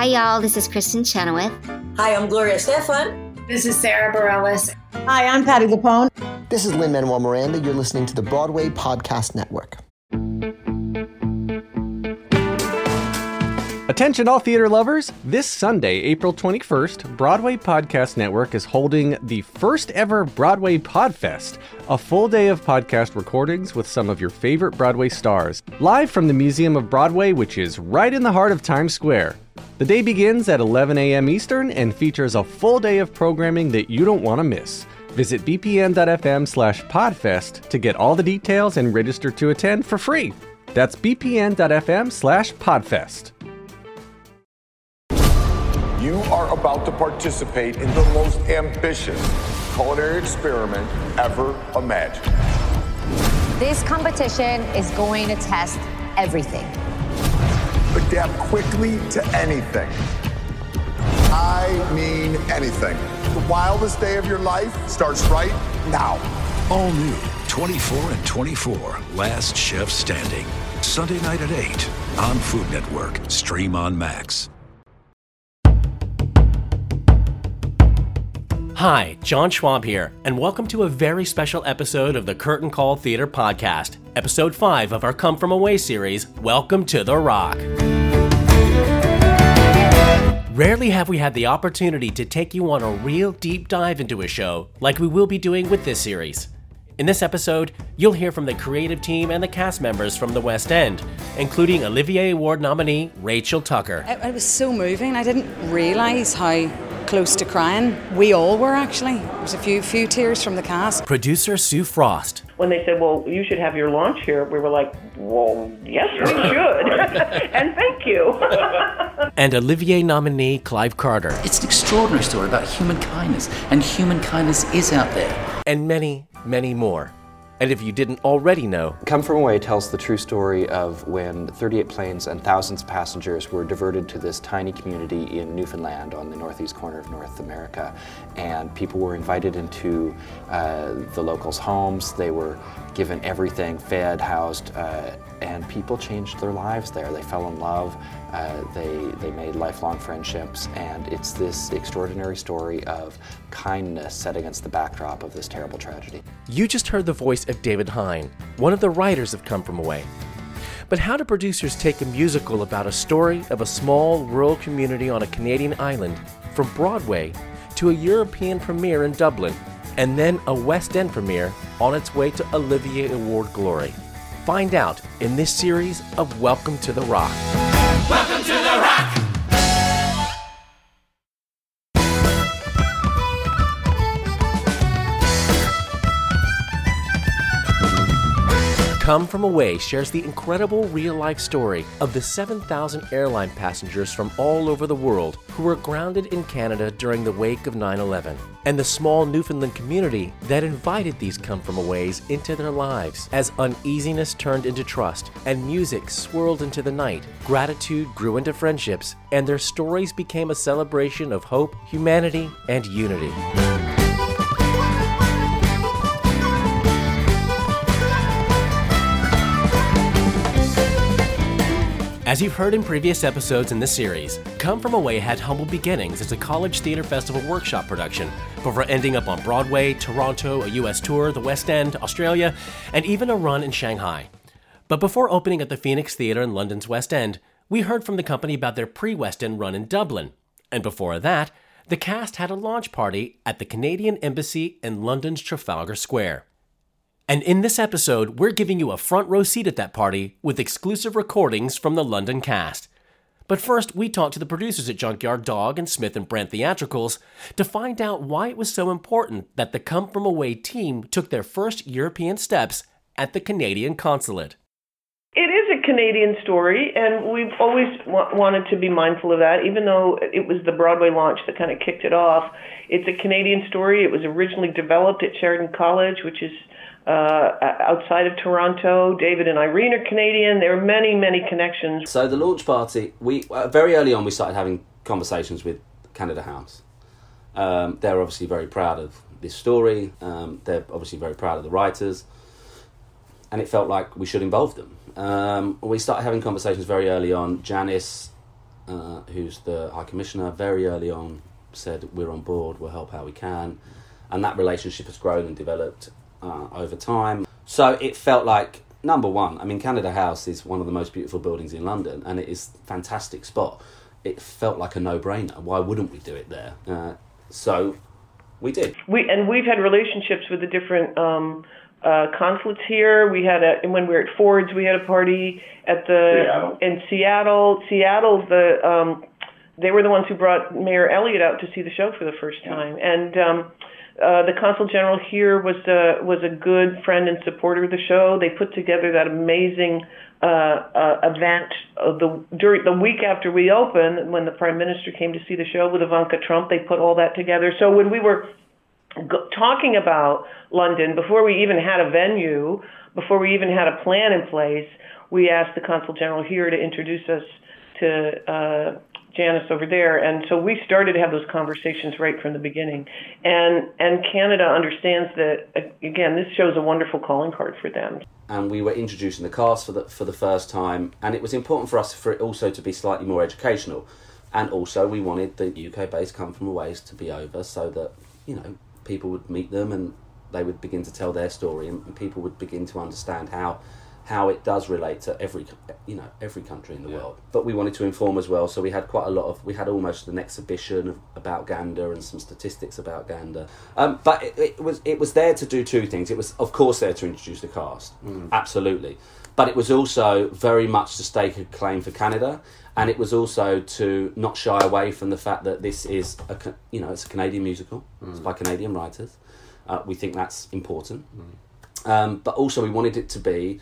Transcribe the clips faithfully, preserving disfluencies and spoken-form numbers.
Hi, y'all. This is Kristen Chenoweth. Hi, I'm Gloria Estefan. This is Sarah Bareilles. Hi, I'm Patti LuPone. This is Lin-Manuel Miranda. You're listening to the Broadway Podcast Network. Attention all theater lovers! This Sunday, April twenty-first, Broadway Podcast Network is holding the first ever Broadway Podfest, a full day of podcast recordings with some of your favorite Broadway stars, live from the Museum of Broadway, which is right in the heart of Times Square. The day begins at eleven a.m. Eastern and features a full day of programming that you don't want to miss. Visit bpn.fm slash podfest to get all the details and register to attend for free. That's bpn.fm slash podfest. You are about to participate in the most ambitious culinary experiment ever imagined. This competition is going to test everything. Adapt quickly to anything. I mean anything. The wildest day of your life starts right now. All new, twenty-four and twenty-four, Last Chef Standing. Sunday night at eight on Food Network. Stream on Max. Hi, John Schwab here, and welcome to a very special episode of the Curtain Call Theater Podcast, episode five of our Come From Away series, Welcome to the Rock. Rarely have we had the opportunity to take you on a real deep dive into a show like we will be doing with this series. In this episode, you'll hear from the creative team and the cast members from the West End, including Olivier Award nominee Rachel Tucker. It, it was so moving. I didn't realise how close to crying we all were, actually. There was a few few tears from the cast. Producer Sue Frost. When they said, well, you should have your launch here, we were like, well, yes, we should. And thank you. And Olivier nominee Clive Carter. It's an extraordinary story about human kindness, and human kindness is out there. And many, many more. And if you didn't already know, Come From Away tells the true story of when thirty-eight planes and thousands of passengers were diverted to this tiny community in Newfoundland on the northeast corner of North America. And people were invited into uh, the locals' homes. They were given everything, fed, housed, uh, and people changed their lives there. They fell in love, uh, they, they made lifelong friendships, and it's this extraordinary story of kindness set against the backdrop of this terrible tragedy. You just heard the voice of David Hein, one of the writers of Come From Away. But how do producers take a musical about a story of a small rural community on a Canadian island from Broadway to a European premiere in Dublin, and then a West End premiere on its way to Olivier Award glory? Find out in this series of Welcome to the Rock. Welcome to the Rock! Come From Away shares the incredible real-life story of the seven thousand airline passengers from all over the world who were grounded in Canada during the wake of nine eleven, and the small Newfoundland community that invited these Come From Aways into their lives as uneasiness turned into trust and music swirled into the night. Gratitude grew into friendships, and their stories became a celebration of hope, humanity, and unity. As you've heard in previous episodes in this series, Come From Away had humble beginnings as a college theater festival workshop production, before ending up on Broadway, Toronto, a U S tour, the West End, Australia, and even a run in Shanghai. But before opening at the Phoenix Theatre in London's West End, we heard from the company about their pre-West End run in Dublin. And before that, the cast had a launch party at the Canadian Embassy in London's Trafalgar Square. And in this episode, we're giving you a front row seat at that party with exclusive recordings from the London cast. But first, we talked to the producers at Junkyard Dog and Smith and Brant Theatricals to find out why it was so important that the Come From Away team took their first European steps at the Canadian consulate. It is a Canadian story, and we've always wa- wanted to be mindful of that, even though it was the Broadway launch that kind of kicked it off. It's a Canadian story. It was originally developed at Sheridan College, which is Uh, outside of Toronto. David and Irene are Canadian. There are many, many connections. So the launch party, we uh, very early on we started having conversations with Canada House. Um, they're obviously very proud of this story. Um, they're obviously very proud of the writers. And it felt like we should involve them. Um, we started having conversations very early on. Janice uh, who's the High Commissioner, very early on said, we're on board, we'll help how we can. And that relationship has grown and developed uh, over time. So it felt like, number one, I mean, Canada House is one of the most beautiful buildings in London, and it is a fantastic spot. It felt like a no-brainer. Why wouldn't we do it there? Uh, so we did. We and we've had relationships with the different um, uh, consulates here. We had a when we were at Ford's, we had a party at the Seattle. in Seattle. Seattle, the um, they were the ones who brought Mayor Elliott out to see the show for the first time, and um, uh, the consul general here was a, was a good friend and supporter of the show. They put together that amazing uh, uh, event of the during the week after we opened, when the Prime Minister came to see the show with Ivanka Trump. They put all that together. So when we were go- talking about London, before we even had a venue, before we even had a plan in place, we asked the consul general here to introduce us to uh, Janice over there, and so we started to have those conversations right from the beginning. And and Canada understands that, again, this shows a wonderful calling card for them. And we were introducing the cast for the for the first time, and it was important for us for it also to be slightly more educational. And also we wanted the U K-based Come From Aways to be over, so that, you know, people would meet them and they would begin to tell their story, and people would begin to understand how how it does relate to every, you know, every country in the yeah. world. But we wanted to inform as well, so we had quite a lot of, we had almost an exhibition of, about Gander and some statistics about Gander. Um, but it, it was it was there to do two things. It was, of course, there to introduce the cast, mm. absolutely. But it was also very much to stake a claim for Canada, and it was also to not shy away from the fact that this is, a, you know, it's a Canadian musical. Mm. It's by Canadian writers. Uh, we think that's important. Mm. Um, but also we wanted it to be,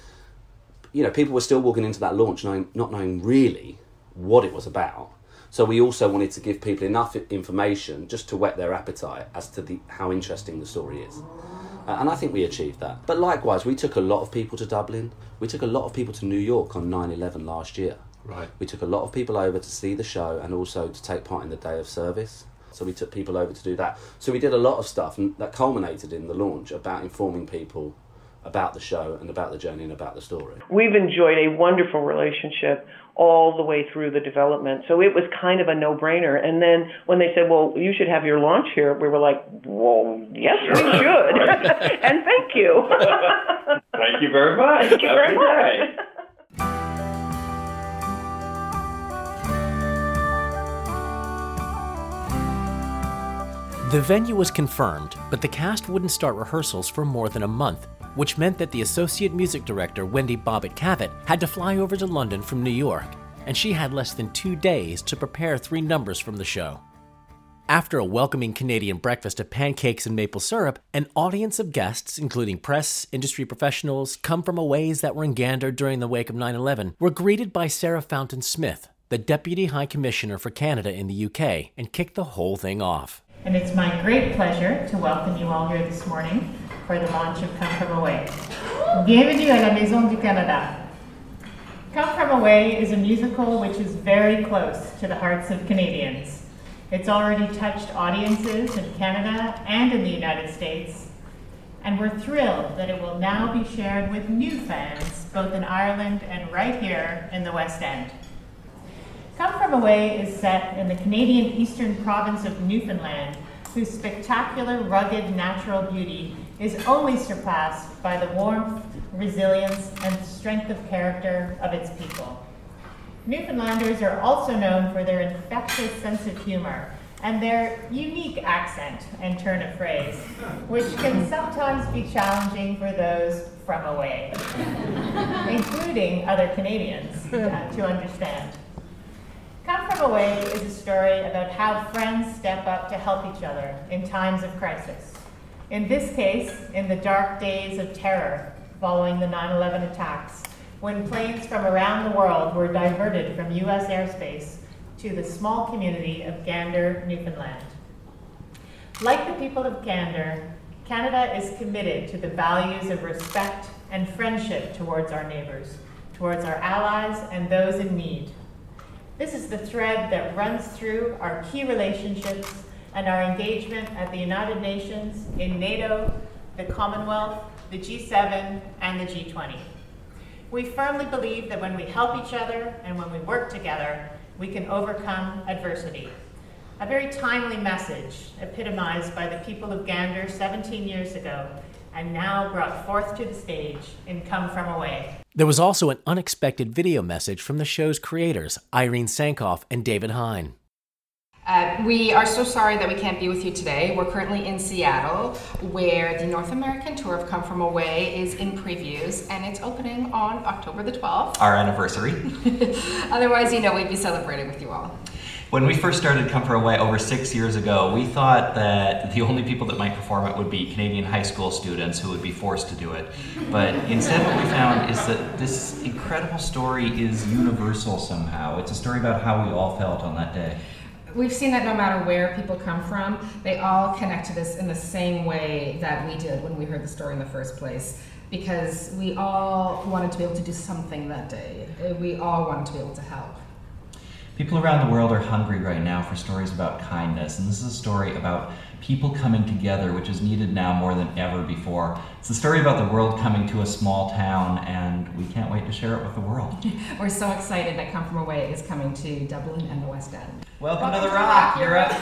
you know, people were still walking into that launch knowing, not knowing really what it was about. So we also wanted to give people enough information just to whet their appetite as to the how interesting the story is. Uh, and I think we achieved that. But likewise, we took a lot of people to Dublin. We took a lot of people to New York on nine eleven last year. Right. We took a lot of people over to see the show and also to take part in the Day of Service. So we took people over to do that. So we did a lot of stuff, and that culminated in the launch about informing people about the show and about the journey and about the story. We've enjoyed a wonderful relationship all the way through the development. So it was kind of a no-brainer. And then when they said, well, you should have your launch here, we were like, well, yes, we should. And thank you. Thank you very much. Thank you very much. The venue was confirmed, but the cast wouldn't start rehearsals for more than a month, which meant that the associate music director, Wendy Bobbitt-Cavett, had to fly over to London from New York, and she had less than two days to prepare three numbers from the show. After a welcoming Canadian breakfast of pancakes and maple syrup, an audience of guests, including press, industry professionals, Come From Aways that were in Gander during the wake of nine eleven, were greeted by Sarah Fountain Smith, the Deputy High Commissioner for Canada in the U K, and kicked the whole thing off. And it's my great pleasure to welcome you all here this morning for the launch of Come From Away. Bienvenue à la Maison du Canada. Come From Away is a musical which is very close to the hearts of Canadians. It's already touched audiences in Canada and in the United States, and we're thrilled that it will now be shared with new fans, both in Ireland and right here in the West End. Come From Away is set in the Canadian eastern province of Newfoundland, whose spectacular, rugged natural beauty is only surpassed by the warmth, resilience, and strength of character of its people. Newfoundlanders are also known for their infectious sense of humor and their unique accent and turn of phrase, which can sometimes be challenging for those from away, including other Canadians, uh, to understand. Come From Away is a story about how friends step up to help each other in times of crisis. In this case, in the dark days of terror following the nine eleven attacks, when planes from around the world were diverted from U S airspace to the small community of Gander, Newfoundland. Like the people of Gander, Canada is committed to the values of respect and friendship towards our neighbors, towards our allies and those in need. This is the thread that runs through our key relationships and our engagement at the United Nations, in NATO, the Commonwealth, the G seven, and the G twenty. We firmly believe that when we help each other and when we work together, we can overcome adversity. A very timely message, epitomized by the people of Gander seventeen years ago, and now brought forth to the stage in Come From Away. There was also an unexpected video message from the show's creators, Irene Sankoff and David Hein. Uh, we are so sorry that we can't be with you today. We're currently in Seattle, where the North American tour of Come From Away is in previews, and it's opening on October the twelfth. Our anniversary. Otherwise, you know, we'd be celebrating with you all. When we first started Come From Away over six years ago, we thought that the only people that might perform it would be Canadian high school students who would be forced to do it. But instead what we found is that this incredible story is universal somehow. It's a story about how we all felt on that day. We've seen that no matter where people come from, they all connect to this in the same way that we did when we heard the story in the first place. Because we all wanted to be able to do something that day. We all wanted to be able to help. People around the world are hungry right now for stories about kindness, and this is a story about people coming together, which is needed now more than ever before. It's a story about the world coming to a small town, and we can't wait to share it with the world. We're so excited that Come From Away is coming to Dublin and the West End. Welcome, Welcome to the Rock, Europe!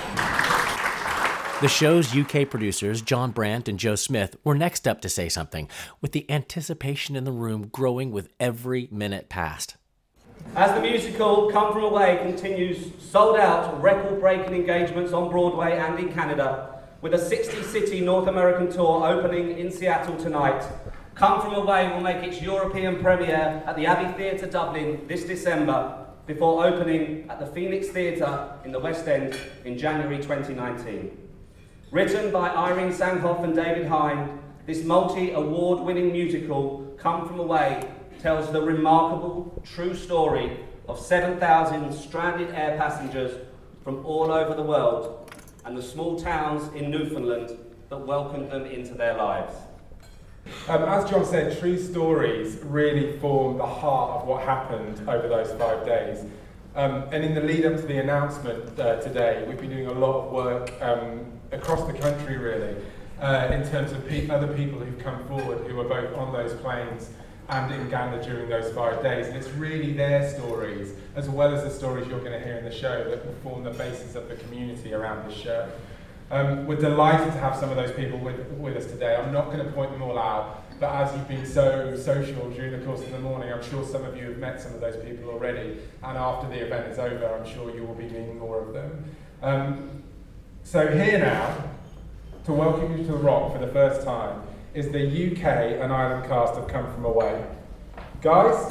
The show's U K producers, John Brandt and Joe Smith, were next up to say something, with the anticipation in the room growing with every minute passed. As the musical Come From Away continues sold-out, record-breaking engagements on Broadway and in Canada, with a sixty-city North American tour opening in Seattle tonight, Come From Away will make its European premiere at the Abbey Theatre Dublin this December, before opening at the Phoenix Theatre in the West End in January twenty nineteen. Written by Irene Sankoff and David Hein, this multi-award-winning musical, Come From Away, tells the remarkable, true story of seven thousand stranded air passengers from all over the world and the small towns in Newfoundland that welcomed them into their lives. Um, as John said, true stories really form the heart of what happened over those five days. Um, and in the lead up to the announcement uh, today, we've been doing a lot of work um, across the country really, uh, in terms of pe- other people who've come forward who were both on those planes and in Gander during those five days. And it's really their stories, as well as the stories you're going to hear in the show, that will form the basis of the community around this show. Um, we're delighted to have some of those people with, with us today. I'm not going to point them all out, but as you've been so social during the course of the morning, I'm sure some of you have met some of those people already, and after the event is over, I'm sure you will be meeting more of them. Um, so here now, to welcome you to the Rock for the first time, is the U K and Ireland cast of Come From Away. Guys?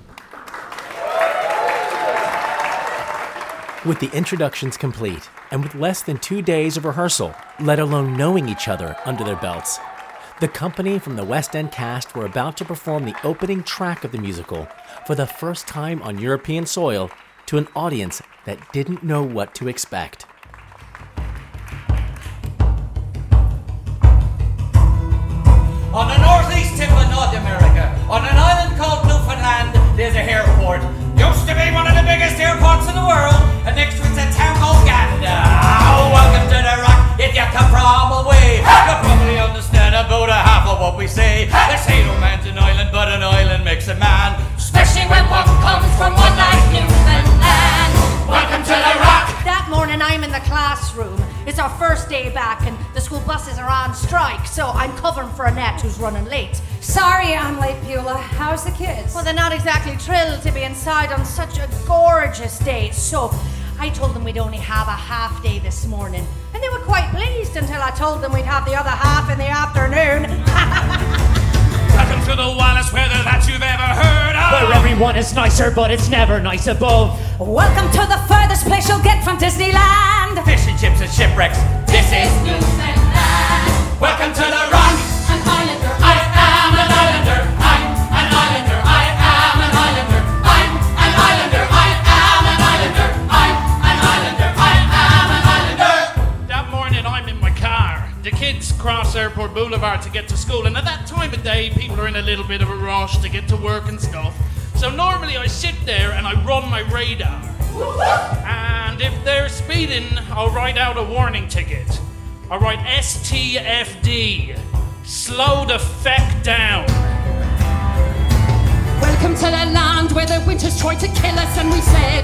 With the introductions complete, and with less than two days of rehearsal, let alone knowing each other under their belts, the company from the West End cast were about to perform the opening track of the musical for the first time on European soil to an audience that didn't know what to expect. On the northeast tip of North America, on an island called Newfoundland, there's a airport. Used to be one of the biggest airports in the world, and next to it's a town called Gander. Oh, welcome to the Rock, if you come from away. You'll probably understand about a half of what we say. They say no man's an island, but an island makes a man, especially when one comes from one like Newfoundland. Welcome to the Rock. That morning I'm in the classroom. It's our first day back and the school buses are on strike, so I'm covering for Annette who's running late. Sorry I'm late, Beulah. How's the kids? Well, they're not exactly thrilled to be inside on such a gorgeous day, so I told them we'd only have a half day this morning. And they were quite pleased until I told them we'd have the other half in the afternoon. Welcome to the wildest weather that you've ever heard of, where everyone is nicer, but it's never nice above. Welcome to the furthest place you'll get from Disneyland. Fish and chips and shipwrecks. This is Newfoundland. Welcome to the Rock. An islander. I am an islander. I'm an islander. I am an islander. I'm an islander. I am an islander. I'm an islander. I am an islander. That morning I'm in my car. The kids cross Airport Boulevard to get to school, and at that time of day people are in a little bit of a rush to get to work and stuff. So normally I sit there and I run my radar. And if they're speeding, I'll write out a warning ticket. I'll write S T F D. Slow the feck down. Welcome to the land where the winters tried to kill us and we said, we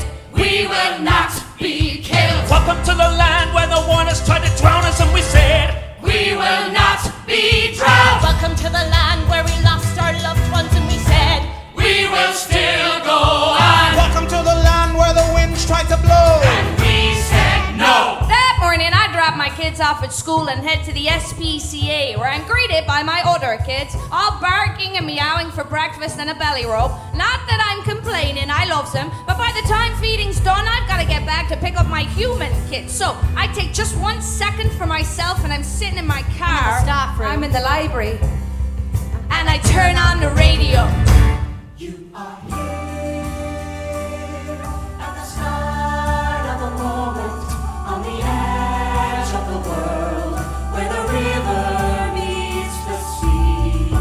We will not be killed. Welcome to the land where the warners tried to drown us and we said, we will not be drowned. Welcome to the land where we lost our loved ones and we said, we will still go on. Welcome to the land where the winds tried to blow and we said no. That morning I dropped my kids off at school and head to the S P C A, where I'm greeted by my other kids, all barking and meowing for breakfast and a belly rub. Not that I'm complaining, I love them, but by the time feeding's done, I've got to get back to pick up my human kids. So I take just one second for myself and I'm sitting in my car. In the staff room. I'm in the library. And I turn on the radio. You are here at the start of a moment on the edge of the world where the river meets the sea.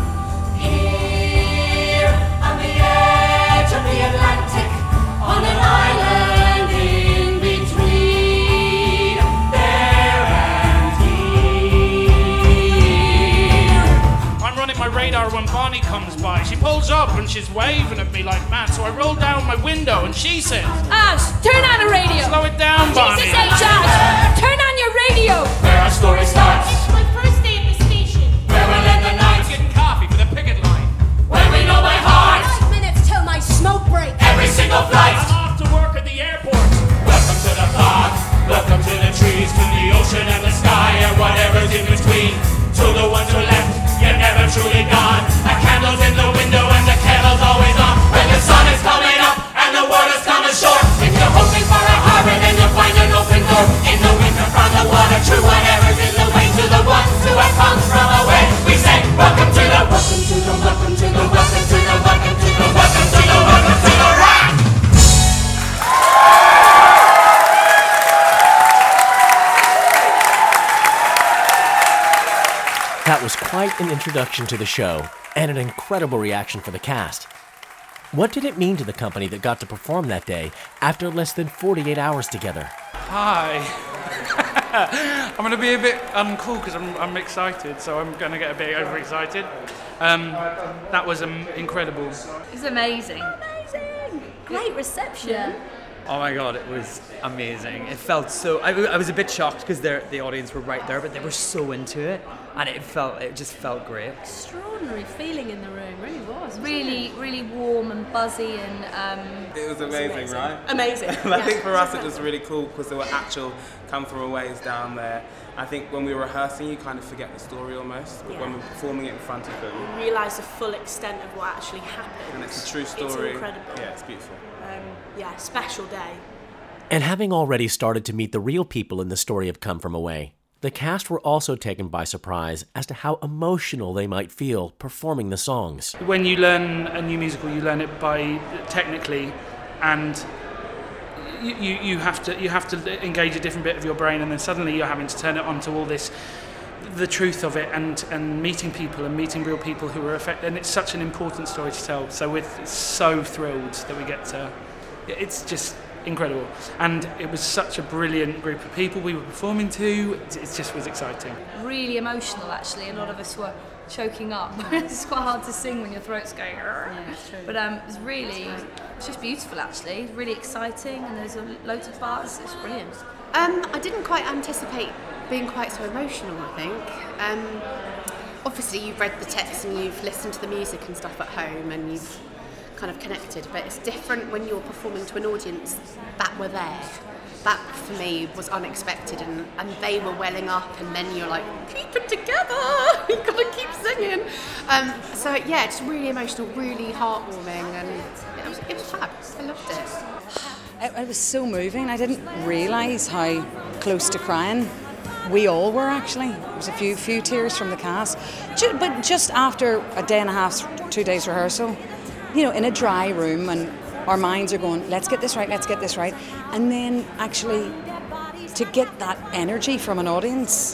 Here on the edge of the Atlantic, on an island in between there and here. I'm running my radar when Bonnie comes by. She pulls up and she's waving at me like mad, so I roll down my window and she says, Ash, turn on the radio. Slow it down, Bonnie. Jesus H, Ash, turn on your radio. Where our story starts. It's my first day at the station. Where we'll end the night. Getting coffee for the picket line. Where we know by heart. Five minutes till my smoke break. Every single flight. I'm off to work at the airport. Welcome to the park. Welcome to the trees, to the ocean and the sky and whatever's in between. To the ones who left, you're never truly gone. A candle's in the window and the kettle's always on. When the sun is coming up and the water's coming short. If you're hoping for a harbor, then you'll find an open door. In the winter from the water, to whatever's in the way. To the ones who have come from away, we say, welcome to the, welcome to the, welcome to the, welcome to the, welcome to the, welcome to the, welcome to the rock. That was quite an introduction to the show, and an incredible reaction for the cast. What did it mean to the company that got to perform that day after less than forty-eight hours together? Hi. I'm going to be a bit uncool because I'm, I'm excited, so I'm going to get a bit overexcited. Um, that was um, incredible. It's amazing. Amazing. Great reception. Yeah. Oh my god, it was amazing. It felt so... I, I was a bit shocked because the audience were right there, but they were so into it, and it felt it just felt great. Extraordinary feeling in the room, really was. Really, it? really warm and buzzy, and um, it was amazing, amazing. right? Amazing. I yeah. think for us it was really cool because there were actual Come From Aways down there. I think when we were rehearsing, you kind of forget the story almost, but yeah. when we're performing it in front of them, you realise the full extent of what actually happened. And it's a true story. It's incredible. Yeah, it's beautiful. Um, yeah, special day. And having already started to meet the real people in the story of Come From Away, the cast were also taken by surprise as to how emotional they might feel performing the songs. When you learn a new musical, you learn it by technically, and you, you, you have to you have to engage a different bit of your brain, and then suddenly you're having to turn it on to all this, the truth of it, and, and meeting people and meeting real people who are affected, and it's such an important story to tell. So we're so thrilled that we get to. It's just incredible, and it was such a brilliant group of people we were performing to. It just was exciting. Really emotional, actually. A lot of us were choking up. It's quite hard to sing when your throat's going. Yeah, it's true. But um, it was really, it's just beautiful, actually. Really exciting, and there's loads of parts. It's brilliant. Um, I didn't quite anticipate being quite so emotional. I think. Um, obviously, you've read the text and you've listened to the music and stuff at home, and you've kind of connected, but it's different when you're performing to an audience that were there. That for me was unexpected, and, and they were welling up, and then you're like, keep it together, you've got to keep singing. Um, so yeah, it's really emotional, really heartwarming, and it was, it was fab. I loved it. It, it was so moving. I didn't realise how close to crying we all were, actually. There was a few few tears from the cast, but just after a day and a half, two days rehearsal, you know, in a dry room, and our minds are going, let's get this right, let's get this right. And then actually to get that energy from an audience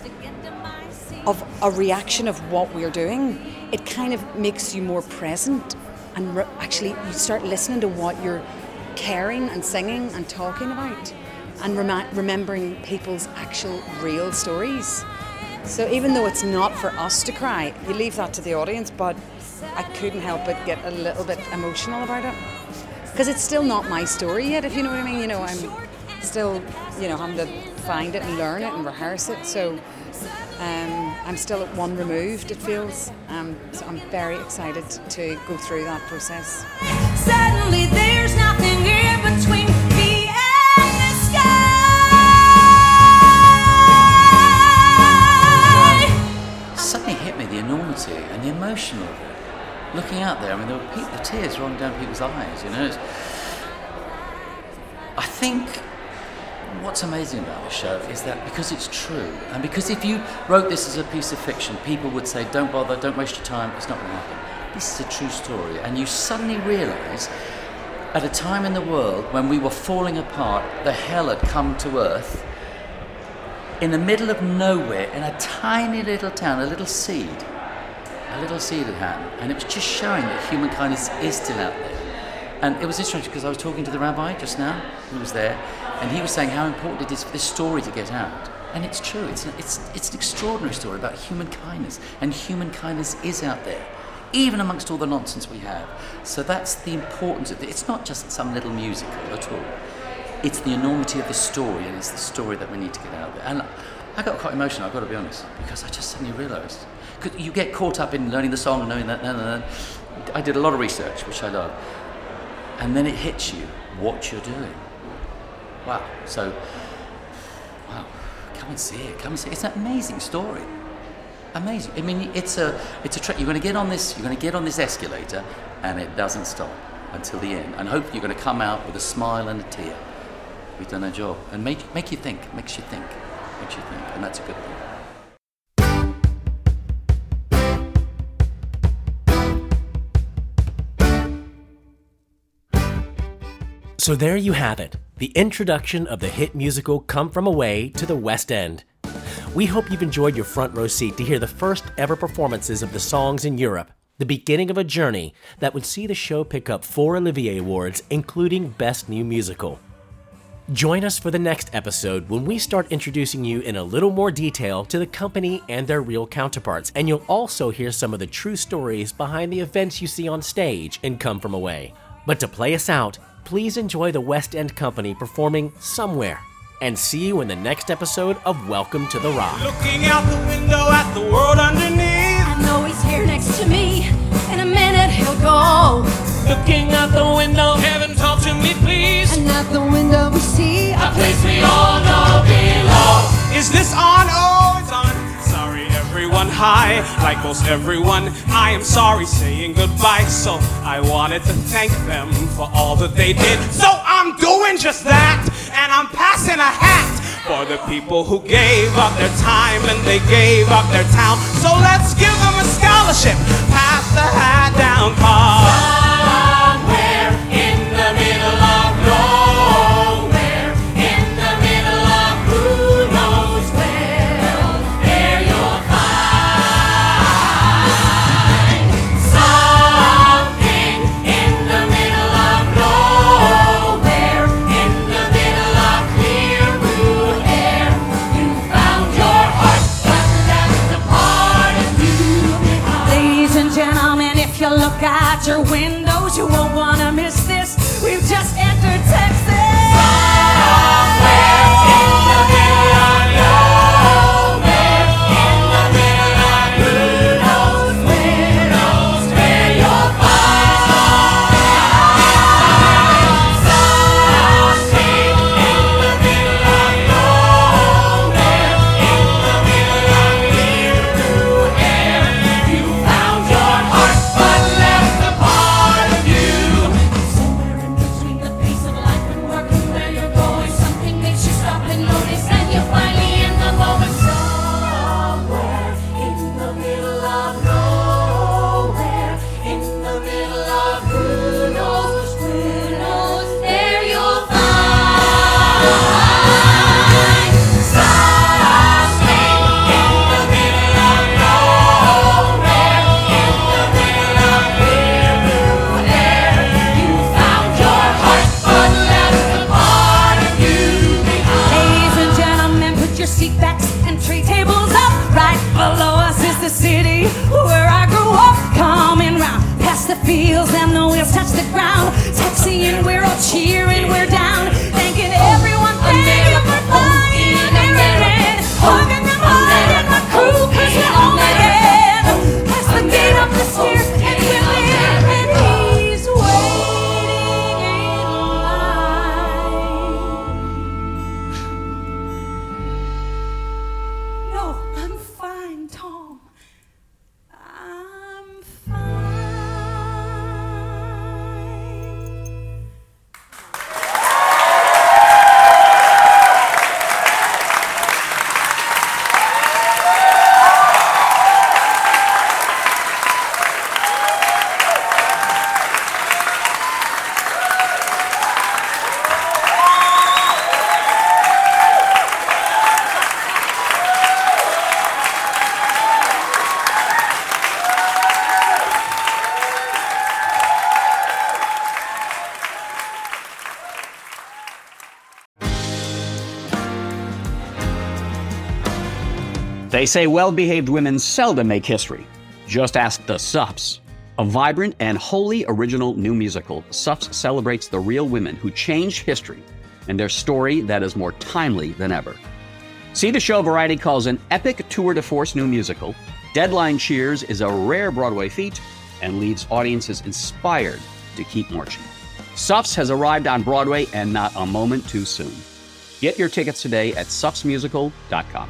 of a reaction of what we're doing, it kind of makes you more present, and re- actually you start listening to what you're caring and singing and talking about, and rem- remembering people's actual real stories. So even though it's not for us to cry, you leave that to the audience, but I couldn't help but get a little bit emotional about it. because it's still not my story yet, if you know what I mean. You know, I'm still, you know, having to find it and learn it and rehearse it. So um, I'm still at one removed, it feels. Um, so I'm very excited to go through that process. Suddenly there's nothing in between me and the sky. Suddenly hit me the enormity and the emotion of it. Looking out there, I mean, there were people, the tears rolling down people's eyes, you know. It's, I think what's amazing about this show is that because it's true, and because if you wrote this as a piece of fiction, people would say, don't bother, don't waste your time, it's not going to happen. This is a true story, and you suddenly realise, at a time in the world when we were falling apart, the hell had come to earth, in the middle of nowhere, in a tiny little town, a little seed, a little seed had happened, and it was just showing that humankind is, is still out there. And it was interesting because I was talking to the rabbi just now, who was there, and he was saying how important it is for this story to get out. And it's true, it's an, it's, it's an extraordinary story about human kindness, and human kindness is out there, even amongst all the nonsense we have. So that's the importance of it. It's not just some little musical at all. It's the enormity of the story, and it's the story that we need to get out there. And I got quite emotional, I've got to be honest, because I just suddenly realised. Because you get caught up in learning the song and knowing that, no, no, no. I did a lot of research, which I love. And then it hits you what you're doing. Wow. So, wow. Come and see it. Come and see it. It's an amazing story. Amazing. I mean, it's a, it's a trick. You're going to get on this. You're going to get on this escalator, and it doesn't stop until the end. And hopefully, you're going to come out with a smile and a tear. We've done our job, and make make you think. Makes you think. Makes you think, and that's a good thing. So there you have it, the introduction of the hit musical Come From Away to the West End. We hope you've enjoyed your front row seat to hear the first ever performances of the songs in Europe, the beginning of a journey that would see the show pick up four Olivier Awards, including Best New Musical. Join us for the next episode when we start introducing you in a little more detail to the company and their real counterparts, and you'll also hear some of the true stories behind the events you see on stage in Come From Away. But to play us out, please enjoy the West End Company performing Somewhere, and see you in the next episode of Welcome to the Rock. Looking out the window at the world underneath. I know he's here next to me. In a minute he'll go. Looking out the window, heaven talk to me please. And out the window we see a place we all know below. Is this on? Oh, it's on. Sorry everyone, hi. Like most everyone, I am sorry saying goodbye. So I wanted to thank them for all that they did. So I'm doing just that, and I'm passing a hat for the people who gave up their time and they gave up their town. So let's give them a scholarship. Pass the hat down, cause somewhere in the middle of nowhere, in the middle of who knows where, there you'll find something in the middle of nowhere, in the middle of clear blue air. You found your heart, but left a part of you behind. Ladies and gentlemen, if you look out your windows, you won't want to miss this. We've just entered Texas. Somewhere in the middle of nowhere, in the middle of who knows where, knows where you'll find something in the middle of nowhere, in the middle of clear blue air. You found your heart, but left a part of you. Somewhere in between the pace of life and work and where you're going, something makes you stop and notice, and you're finally in the moment. Somewhere in the middle of nowhere, in the middle of who knows, who knows, there you'll find something in the middle of nowhere, in the middle of clear blue air. You found your heart, but left a part of you behind. Ladies and gentlemen, put your seat backs and tray tables up. Right below us is the city where I grew up. Coming round past the fields and the wheels touch the ground. Taxiing, we're They say well-behaved women seldom make history. Just ask the Suffs. A vibrant and wholly original new musical, Suffs celebrates the real women who changed history and their story that is more timely than ever. See the show Variety calls an epic tour de force new musical. Deadline cheers is a rare Broadway feat and leaves audiences inspired to keep marching. Suffs has arrived on Broadway and not a moment too soon. Get your tickets today at suffs musical dot com.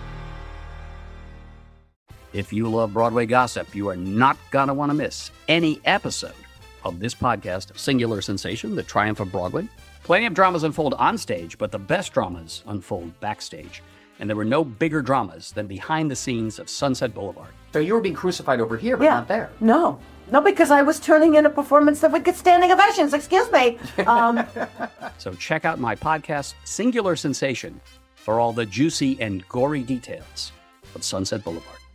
If you love Broadway gossip, you are not going to want to miss any episode of this podcast, Singular Sensation, The Triumph of Broadway. Plenty of dramas unfold on stage, but the best dramas unfold backstage. And there were no bigger dramas than behind the scenes of Sunset Boulevard. So you were being crucified over here, but Yeah. not there. No. No, because I was turning in a performance that would get standing ovations. Excuse me. Um, So check out my podcast, Singular Sensation, for all the juicy and gory details of Sunset Boulevard.